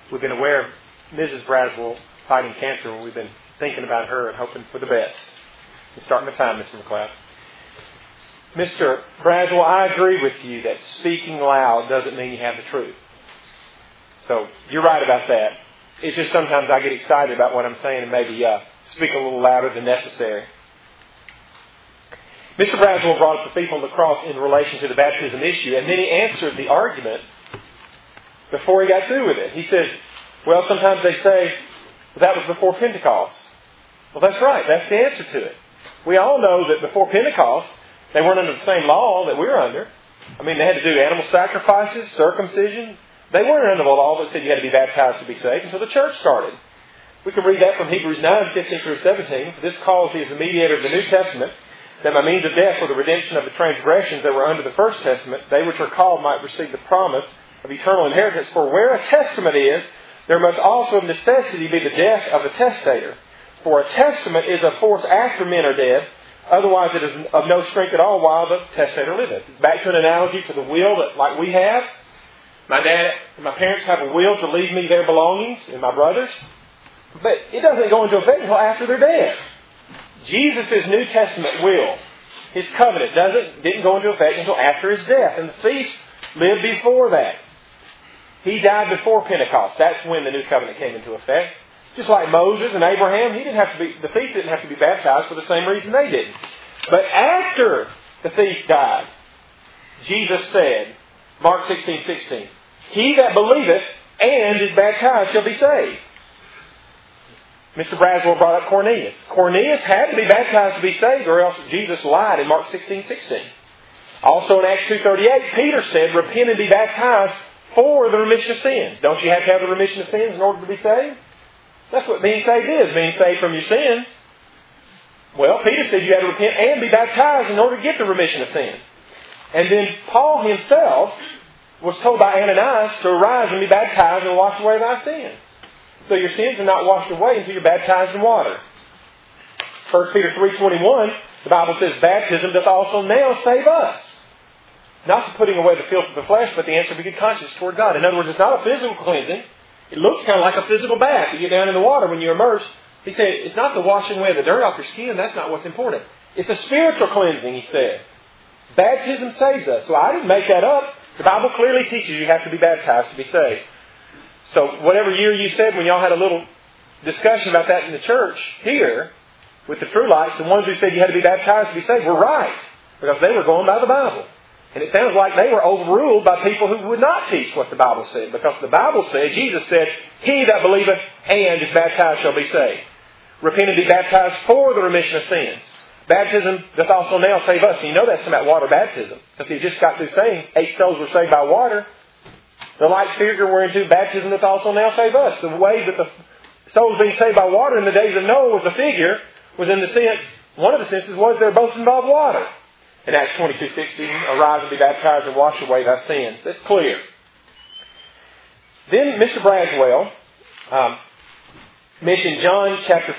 we've been aware of Mrs. Braswell fighting cancer, and we've been thinking about her and hoping for the best. You're starting the time, Mr. McLeod. Mr. Braswell, I agree with you that speaking loud doesn't mean you have the truth. So you're right about that. It's just sometimes I get excited about what I'm saying and maybe speak a little louder than necessary. Mr. Braswell brought up the thief on the cross in relation to the baptism issue, and then he answered the argument before he got through with it. He said, well, sometimes they say, well, that was before Pentecost. Well, that's right. That's the answer to it. We all know that before Pentecost, they weren't under the same law that we're under. I mean, they had to do animal sacrifices, circumcision. They weren't under the law that said you had to be baptized to be saved until the church started. We can read that from Hebrews 9, 15 through 17. For this cause he is the mediator of the New Testament, that by means of death for the redemption of the transgressions that were under the first testament, they which are called might receive the promise of eternal inheritance. For where a testament is, there must also of necessity be the death of the testator. For a testament is of force after men are dead, otherwise it is of no strength at all while the testator liveth. It's back to an analogy to the will that, like we have. My dad and my parents have a will to leave me their belongings and my brothers. But it doesn't go into effect until after they're dead. Jesus' New Testament will, His covenant, didn't go into effect until after His death. And the thief lived before that. He died before Pentecost. That's when the New Covenant came into effect. Just like Moses and Abraham, the thief didn't have to be baptized for the same reason they didn't. But after the thief died, Jesus said, Mark 16:16, he that believeth and is baptized shall be saved. Mr. Braswell brought up Cornelius. Cornelius had to be baptized to be saved, or else Jesus lied in Mark 16:16. Also in Acts 2:38, Peter said, repent and be baptized for the remission of sins. Don't you have to have the remission of sins in order to be saved? That's what being saved is, being saved from your sins. Well, Peter said you had to repent and be baptized in order to get the remission of sins. And then Paul himself was told by Ananias to arise and be baptized and wash away thy sins. So your sins are not washed away until you're baptized in water. 1 Peter 3:21, the Bible says, baptism doth also now save us. Not the putting away the filth of the flesh, but the answer of a good conscience toward God. In other words, it's not a physical cleansing. It looks kind of like a physical bath. You get down in the water when you're immersed. He said, it's not the washing away of the dirt off your skin. That's not what's important. It's a spiritual cleansing, he says. Baptism saves us. So I didn't make that up. The Bible clearly teaches you have to be baptized to be saved. So whatever year you said when y'all had a little discussion about that in the church here with the True Lights, the ones who said you had to be baptized to be saved were right. Because they were going by the Bible. And it sounds like they were overruled by people who would not teach what the Bible said. Because the Bible said, Jesus said, he that believeth and is baptized shall be saved. Repent and be baptized for the remission of sins. Baptism doth also now save us. And you know that's about water baptism. Because he just got through saying 8 souls were saved by water. The like figure we're into, baptism doth also now save us. The way that the souls being saved by water in the days of Noah was a figure, was in the sense, one of the senses was they're both involved water. In Acts 22:16, arise and be baptized and wash away thy sins. That's clear. Then Mr. Braswell mentioned John chapter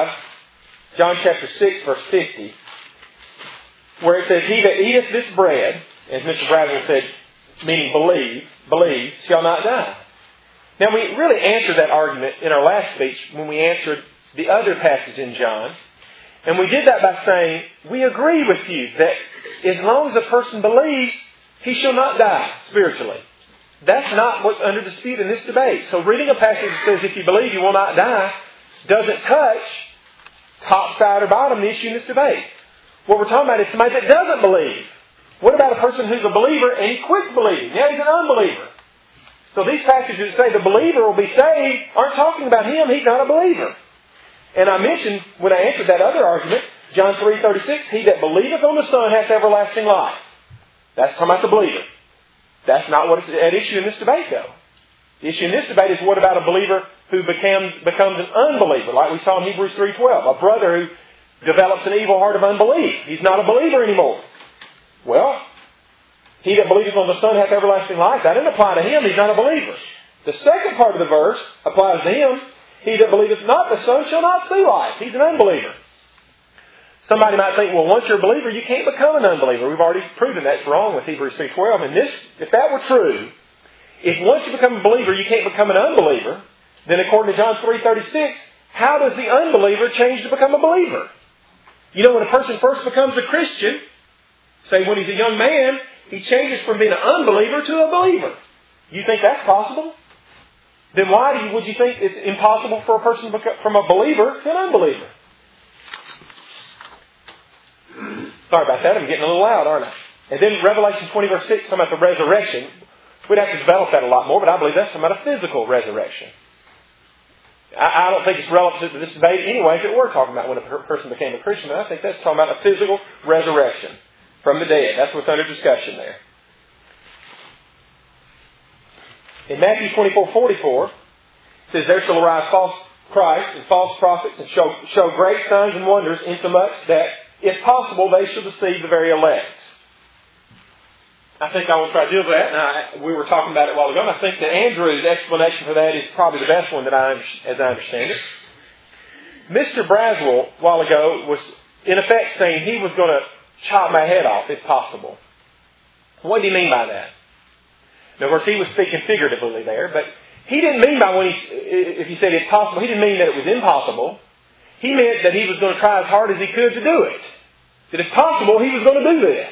6, verse 50, where it says, he that eateth this bread, as Mr. Braswell said, meaning believes, shall not die. Now we really answered that argument in our last speech when we answered the other passage in John. And we did that by saying, we agree with you that as long as a person believes, he shall not die spiritually. That's not what's under dispute in this debate. So reading a passage that says if you believe you will not die doesn't touch top side or bottom the issue in this debate. What we're talking about is somebody that doesn't believe. What about a person who's a believer and he quits believing? Now he's an unbeliever. So these passages that say the believer will be saved aren't talking about him. He's not a believer. And I mentioned, when I answered that other argument, John 3:36, he that believeth on the Son hath everlasting life. That's talking about the believer. That's not what is at issue in this debate, though. The issue in this debate is what about a believer who becomes an unbeliever, like we saw in Hebrews 3:12, a brother who develops an evil heart of unbelief. He's not a believer anymore. Well, he that believeth on the Son hath everlasting life. That didn't apply to him. He's not a believer. The second part of the verse applies to him. He that believeth not the Son shall not see life. He's an unbeliever. Somebody might think, well, once you're a believer, you can't become an unbeliever. We've already proven that's wrong with Hebrews 3:12. And if that were true, if once you become a believer, you can't become an unbeliever, then according to John 3:36, how does the unbeliever change to become a believer? You know, when a person first becomes a Christian, say when he's a young man, he changes from being an unbeliever to a believer. You think that's possible? Then why would you think it's impossible for a person to become from a believer to an unbeliever? Sorry about that. I'm getting a little loud, aren't I? And then Revelation 20 verse 6, talking about the resurrection. We'd have to develop that a lot more, but I believe that's talking about a physical resurrection. I don't think it's relevant to this debate anyway if it were talking about when a person became a Christian. But I think that's talking about a physical resurrection from the dead. That's what's under discussion there. In Matthew 24:44, it says, there shall arise false Christs and false prophets and show great signs and wonders, insomuch that, if possible, they shall deceive the very elect. I think I will try to deal with that. And we were talking about it a while ago, and I think that Andrew's explanation for that is probably the best one as I understand it. Mr. Braswell, a while ago, was in effect saying he was going to chop my head off if possible. What did he mean by that? In other words, he was speaking figuratively there, but he didn't mean by if he said if possible, he didn't mean that it was impossible. He meant that he was going to try as hard as he could to do it. That if possible, he was going to do this.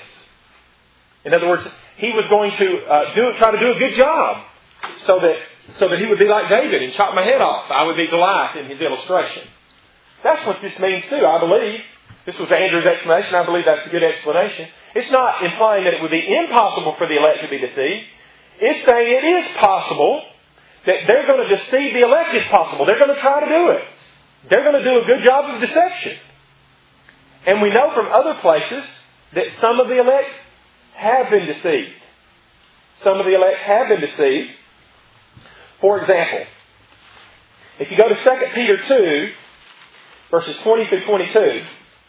In other words, he was going to try to do a good job so that he would be like David and chop my head off. I would be Goliath in his illustration. That's what this means too, I believe. This was Andrew's explanation. I believe that's a good explanation. It's not implying that it would be impossible for the elect to be deceived. It's saying it is possible that they're going to deceive the elect if possible. They're going to try to do it. They're going to do a good job of deception. And we know from other places that some of the elect have been deceived. Some of the elect have been deceived. For example, if you go to 2 Peter 2, verses 20 through 22,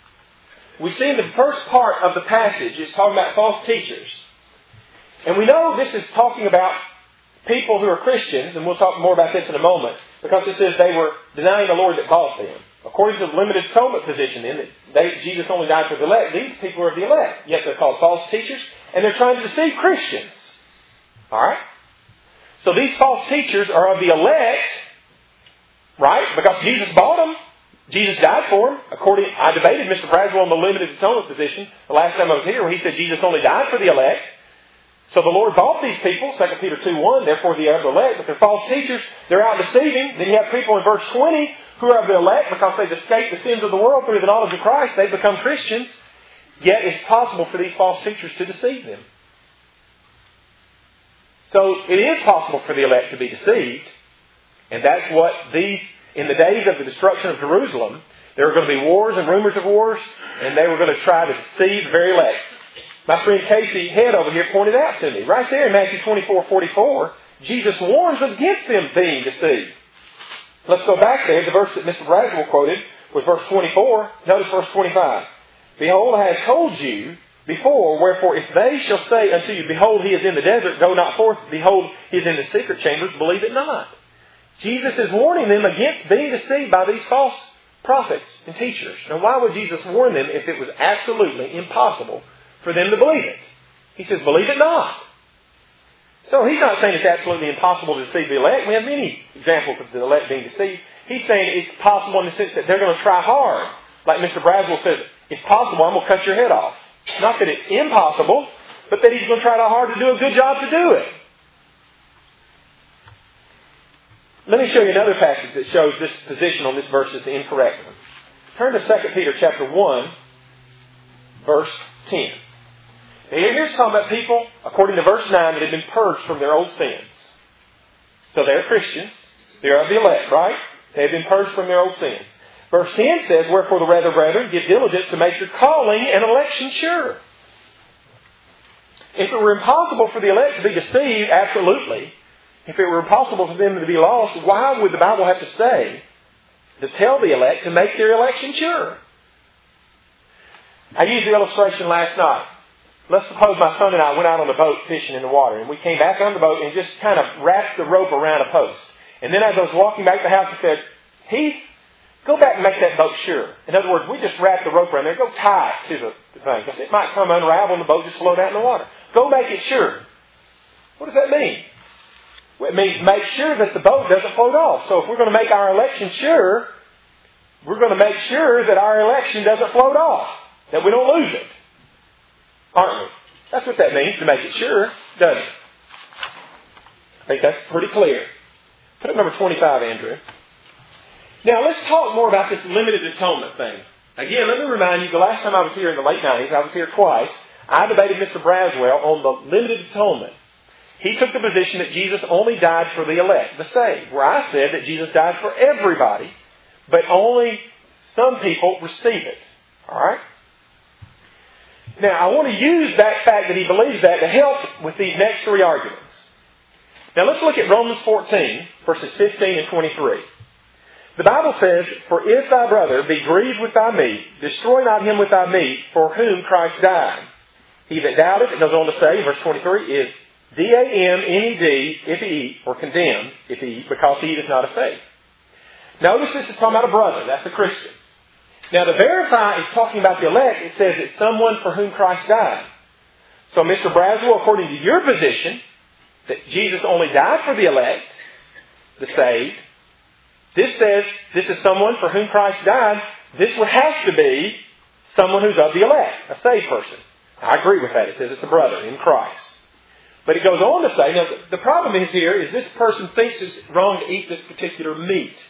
we see in the first part of the passage, it's talking about false teachers. And we know this is talking about people who are Christians, and we'll talk more about this in a moment, because it says they were denying the Lord that bought them. According to the limited atonement position, Jesus only died for the elect. These people are of the elect, yet they're called false teachers, and they're trying to deceive Christians. Alright? So these false teachers are of the elect, right? Because Jesus bought them. Jesus died for them. I debated Mr. Braswell on the limited atonement position the last time I was here, where he said Jesus only died for the elect. So the Lord bought these people, 2 Peter 2:1, therefore they are of the elect, but they're false teachers. They're out deceiving. Then you have people in verse 20 who are of the elect because they've escaped the sins of the world through the knowledge of Christ. They've become Christians. Yet it's possible for these false teachers to deceive them. So it is possible for the elect to be deceived. And that's what in the days of the destruction of Jerusalem, there were going to be wars and rumors of wars, and they were going to try to deceive the very elect. My friend Casey Head over here pointed out to me, right there in Matthew 24:44, Jesus warns against them being deceived. Let's go back there. The verse that Mr. Braswell quoted was verse 24. Notice verse 25. Behold, I have told you before, wherefore if they shall say unto you, behold, he is in the desert, go not forth, behold, he is in the secret chambers, believe it not. Jesus is warning them against being deceived by these false prophets and teachers. Now, why would Jesus warn them if it was absolutely impossible for them to believe it? He says, believe it not. So he's not saying it's absolutely impossible to deceive the elect. We have many examples of the elect being deceived. He's saying it's possible in the sense that they're going to try hard. Like Mr. Braswell says, if possible, I'm going to cut your head off. Not that it's impossible, but that he's going to try hard to do a good job to do it. Let me show you another passage that shows this position on this verse is the incorrect one. Turn to 2 Peter chapter 1, verse 10. Now here's talking about people, according to verse 9, that have been purged from their old sins. So they're Christians. They're of the elect, right? They have been purged from their old sins. Verse 10 says, wherefore the rather, brethren, give diligence to make your calling and election sure. If it were impossible for the elect to be deceived, absolutely. If it were impossible for them to be lost, why would the Bible have to say to tell the elect to make their election sure? I used the illustration last night. Let's suppose my son and I went out on the boat fishing in the water, and we came back on the boat and just kind of wrapped the rope around a post. And then as I was walking back to the house, I said, Heath, go back and make that boat sure. In other words, we just wrapped the rope around there. Go tie it to the thing, because it might come unravel and the boat just float out in the water. Go make it sure. What does that mean? It means make sure that the boat doesn't float off. So if we're going to make our election sure, we're going to make sure that our election doesn't float off. That we don't lose it. Aren't we? That's what that means, to make it sure, doesn't it? I think that's pretty clear. Put up number 25, Andrew. Now, let's talk more about this limited atonement thing. Again, let me remind you, the last time I was here in the late 90s, I was here twice, I debated Mr. Braswell on the limited atonement. He took the position that Jesus only died for the elect, the saved, where I said that Jesus died for everybody, but only some people receive it. All right? Now, I want to use that fact that he believes that to help with these next three arguments. Now, let's look at Romans 14, verses 15 and 23. The Bible says, "For if thy brother be grieved with thy meat, destroy not him with thy meat, for whom Christ died. He that doubteth," it goes on to say, verse 23, "is D-A-M-N-E-D, if he eat, or condemned, if he eat, because he eateth not of faith." Notice this is talking about a brother. That's a Christian. Now, to verify is talking about the elect. It says it's someone for whom Christ died. So, Mr. Braswell, according to your position, that Jesus only died for the elect, the saved, this says this is someone for whom Christ died. This would have to be someone who's of the elect, a saved person. I agree with that. It says it's a brother in Christ. But it goes on to say, now the problem is here is this person thinks it's wrong to eat this particular meat.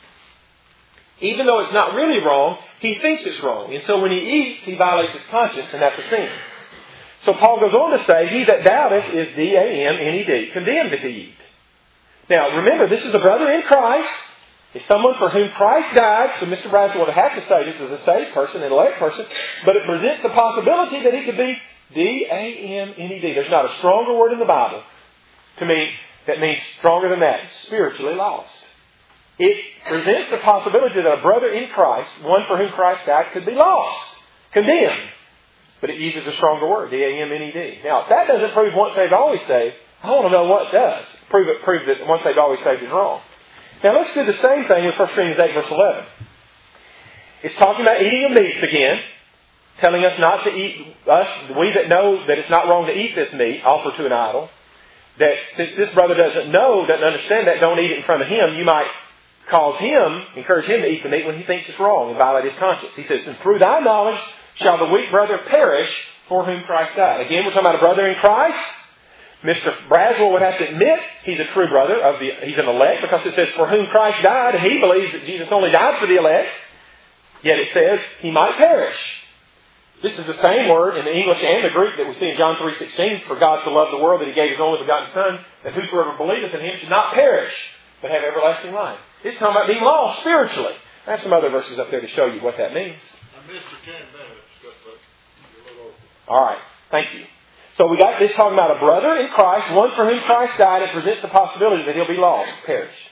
Even though it's not really wrong, he thinks it's wrong. And so when he eats, he violates his conscience, and that's a sin. So Paul goes on to say, "He that doubteth is D-A-M-N-E-D, condemned if he eat." Now remember, this is a brother in Christ. It's someone for whom Christ died. So Mr. Braswell would have to say this is a saved person, an elect person. But it presents the possibility that he could be D-A-M-N-E-D. There's not a stronger word in the Bible to me that means stronger than that. Spiritually lost. It presents the possibility that a brother in Christ, one for whom Christ died, could be lost, condemned. But it uses a stronger word, D-A-M-N-E-D. Now, if that doesn't prove once saved, always saved, I want to know what does. Prove that once saved, always saved is wrong. Now, let's do the same thing with 1 Corinthians 8, verse 11. It's talking about eating of meats again, telling us not to eat, we that know that it's not wrong to eat this meat, offered to an idol, that since this brother doesn't understand that, don't eat it in front of him, you might encourage him to eat the meat when he thinks it's wrong and violate his conscience. He says, "And through thy knowledge shall the weak brother perish for whom Christ died." Again, we're talking about a brother in Christ. Mr. Braswell would have to admit he's a true brother, he's an elect, because it says, "For whom Christ died," and he believes that Jesus only died for the elect. Yet it says he might perish. This is the same word in the English and the Greek that we see in John 3:16. "For God so loved the world that he gave his only begotten Son, that whosoever believeth in him should not perish, but have everlasting life." It's talking about being lost spiritually. I have some other verses up there to show you what that means. I missed your 10 minutes, but you're a little over. All right. Thank you. So we got this talking about a brother in Christ, one for whom Christ died. It presents the possibility that he'll be lost, perished.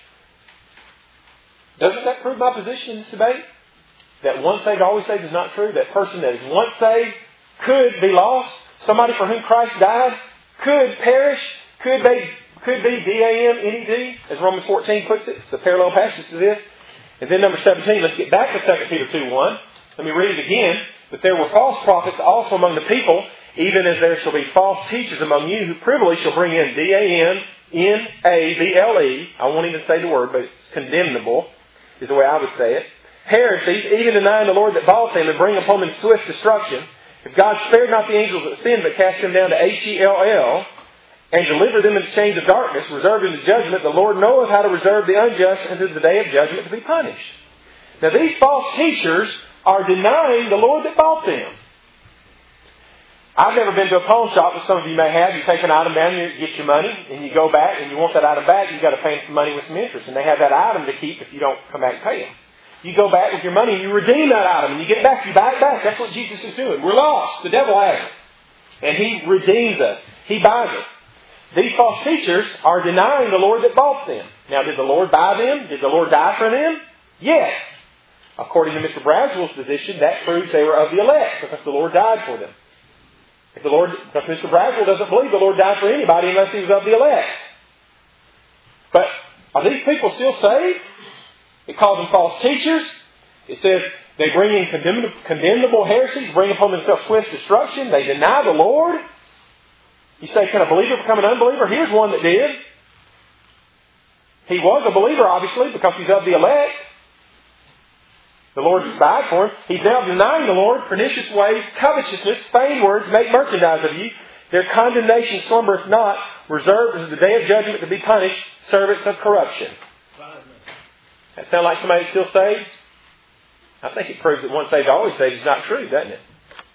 Doesn't that prove my position in this debate? That once saved, always saved is not true. That person that is once saved could be lost. Somebody for whom Christ died could perish, could be D-A-M-N-E-D, as Romans 14 puts it. It's a parallel passage to this. And then number 17, let's get back to 2 Peter 2:1. Let me read it again. "But there were false prophets also among the people, even as there shall be false teachers among you, who privily shall bring in D-A-N-N-A-B-L-E. I won't even say the word, but it's condemnable, is the way I would say it. Heresies, even denying the Lord that bought them, and bring upon them swift destruction. If God spared not the angels that sinned, but cast them down to H-E-L-L, and delivered them into chains of darkness, reserved unto judgment, the Lord knoweth how to reserve the unjust unto the day of judgment to be punished." Now these false teachers are denying the Lord that bought them. I've never been to a pawn shop, as some of you may have. You take an item down, you get your money, and you go back, and you want that item back, you've got to pay them some money with some interest. And they have that item to keep if you don't come back and pay them. You go back with your money, and you redeem that item, and you get it back, you buy it back. That's what Jesus is doing. We're lost. The devil has us. And he redeems us. He buys us. These false teachers are denying the Lord that bought them. Now, did the Lord buy them? Did the Lord die for them? Yes. According to Mr. Braswell's position, that proves they were of the elect, because the Lord died for them. Because Mr. Braswell doesn't believe the Lord died for anybody unless he was of the elect. But are these people still saved? It calls them false teachers. It says they bring in condemnable heresies, bring upon themselves swift destruction. They deny the Lord. You say, can a believer become an unbeliever? Here's one that did. He was a believer, obviously, because he's of the elect. The Lord died for him. He's now denying the Lord. Pernicious ways, covetousness, vain words, make merchandise of you. Their condemnation slumbereth not, reserved unto the day of judgment to be punished, servants of corruption. That sound like somebody still saved? I think it proves that once saved, always saved is not true, doesn't it?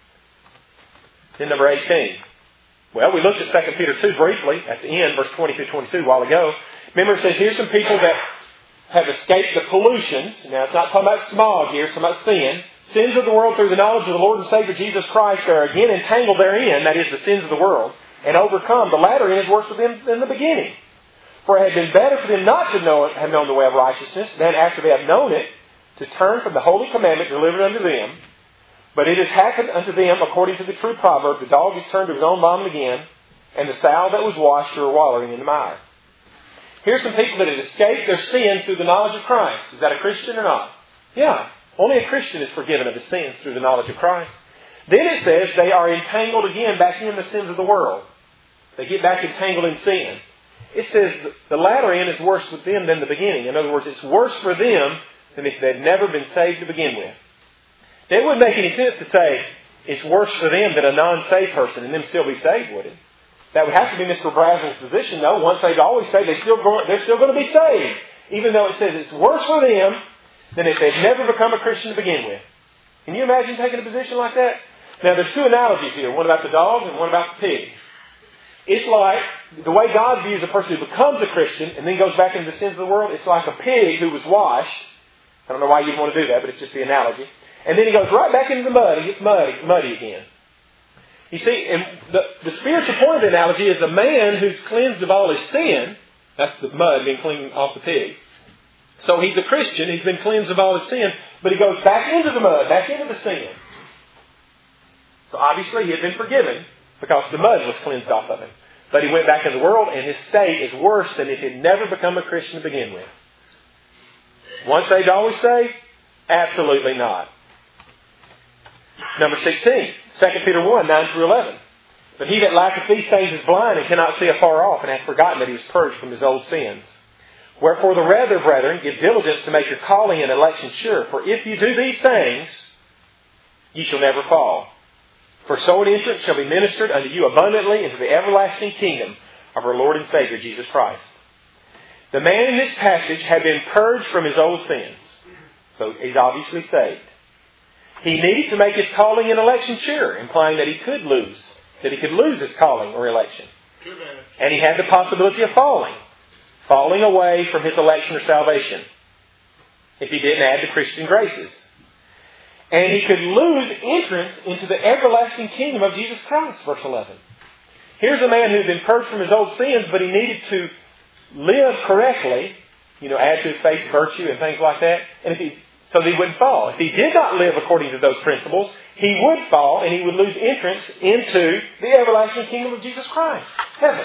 Then number 18. Well, we looked at 2 Peter 2 briefly at the end, verse 20 through 22 a while ago. Remember, it says here's some people that have escaped the pollutions. Now, it's not talking about smog here. It's talking about sin. Sins of the world through the knowledge of the Lord and Savior Jesus Christ are again entangled therein, that is, the sins of the world, and overcome. The latter end is worse for them than the beginning. For it had been better for them not to have known the way of righteousness than after they have known it, to turn from the holy commandment delivered unto them. But it has happened unto them according to the true proverb, the dog is turned to his own vomit again, and the sow that was washed are wallowing in the mire. Here's some people that have escaped their sins through the knowledge of Christ. Is that a Christian or not? Yeah. Only a Christian is forgiven of his sins through the knowledge of Christ. Then it says they are entangled again back in the sins of the world. They get back entangled in sin. It says the latter end is worse with them than the beginning. In other words, it's worse for them than if they'd never been saved to begin with. It wouldn't make any sense to say it's worse for them than a non-saved person and them still be saved, would it? That would have to be Mr. Brazel's position. No, once saved, always saved. They're still going to be saved. Even though it says it's worse for them than if they've never become a Christian to begin with. Can you imagine taking a position like that? Now, there's two analogies here. One about the dog and one about the pig. It's like the way God views a person who becomes a Christian and then goes back into the sins of the world. It's like a pig who was washed. I don't know why you'd want to do that, but it's just the analogy. And then he goes right back into the mud and gets muddy again. You see, and the spiritual point of the analogy is a man who's cleansed of all his sin. That's the mud being cleaned off the pig. So he's a Christian. He's been cleansed of all his sin. But he goes back into the mud, back into the sin. So obviously he had been forgiven because the mud was cleansed off of him. But he went back in the world and his state is worse than if he had never become a Christian to begin with. Once saved, always saved? Absolutely not. Number 16. 2 Peter 1, 9 through 11. But he that lacketh these things is blind and cannot see afar off, and hath forgotten that he was purged from his old sins. Wherefore the rather, brethren, give diligence to make your calling and election sure. For if you do these things, ye shall never fall. For so an entrance shall be ministered unto you abundantly into the everlasting kingdom of our Lord and Savior Jesus Christ. The man in this passage had been purged from his old sins. So he's obviously saved. He needed to make his calling and election sure, implying that he could lose his calling or election. And he had the possibility of falling away from his election or salvation, if he didn't add the Christian graces. And he could lose entrance into the everlasting kingdom of Jesus Christ, verse 11. Here's a man who had been purged from his old sins, but he needed to live correctly, add to his faith virtue and things like that, so that he wouldn't fall. If he did not live according to those principles, he would fall and he would lose entrance into the everlasting kingdom of Jesus Christ, heaven.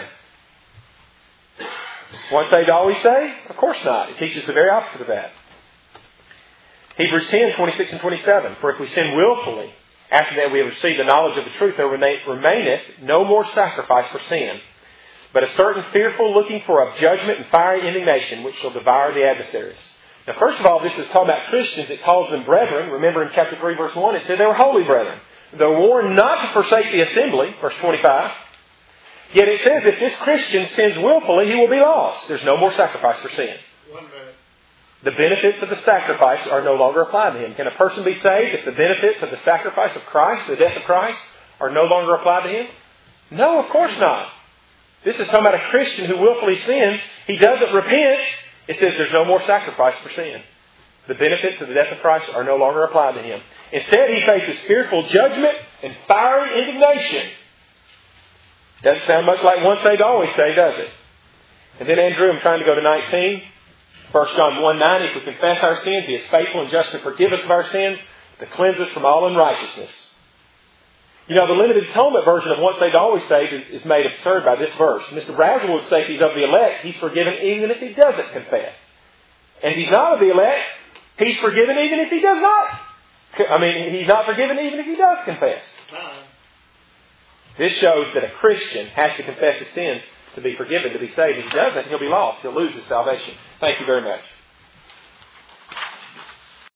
Once saved, always saved? Of course not. It teaches the very opposite of that. Hebrews 10, 26 and 27. For if we sin willfully, after that we have received the knowledge of the truth, there remaineth no more sacrifice for sin, but a certain fearful looking for of judgment and fiery indignation, which shall devour the adversaries. Now, first of all, this is talking about Christians. It calls them brethren. Remember in chapter 3, verse 1, it said they were holy brethren. They're warned not to forsake the assembly, verse 25. Yet it says if this Christian sins willfully, he will be lost. There's no more sacrifice for sin. 1 minute. The benefits of the sacrifice are no longer applied to him. Can a person be saved if the benefits of the sacrifice of Christ, the death of Christ, are no longer applied to him? No, of course not. This is talking about a Christian who willfully sins. He doesn't repent. It says there's no more sacrifice for sin. The benefits of the death of Christ are no longer applied to him. Instead, he faces fearful judgment and fiery indignation. Doesn't sound much like once saved, always saved, does it? And then Andrew, I'm trying to go to 19. 1 John 1:9, if we confess our sins, He is faithful and just to forgive us of our sins, to cleanse us from all unrighteousness. The limited atonement version of once saved, always saved is made absurd by this verse. Mr. Brazel would say if he's of the elect, he's forgiven even if he doesn't confess. And if he's not of the elect, he's forgiven even if he does not. He's not forgiven even if he does confess. This shows that a Christian has to confess his sins to be forgiven, to be saved. If he doesn't, he'll be lost. He'll lose his salvation. Thank you very much.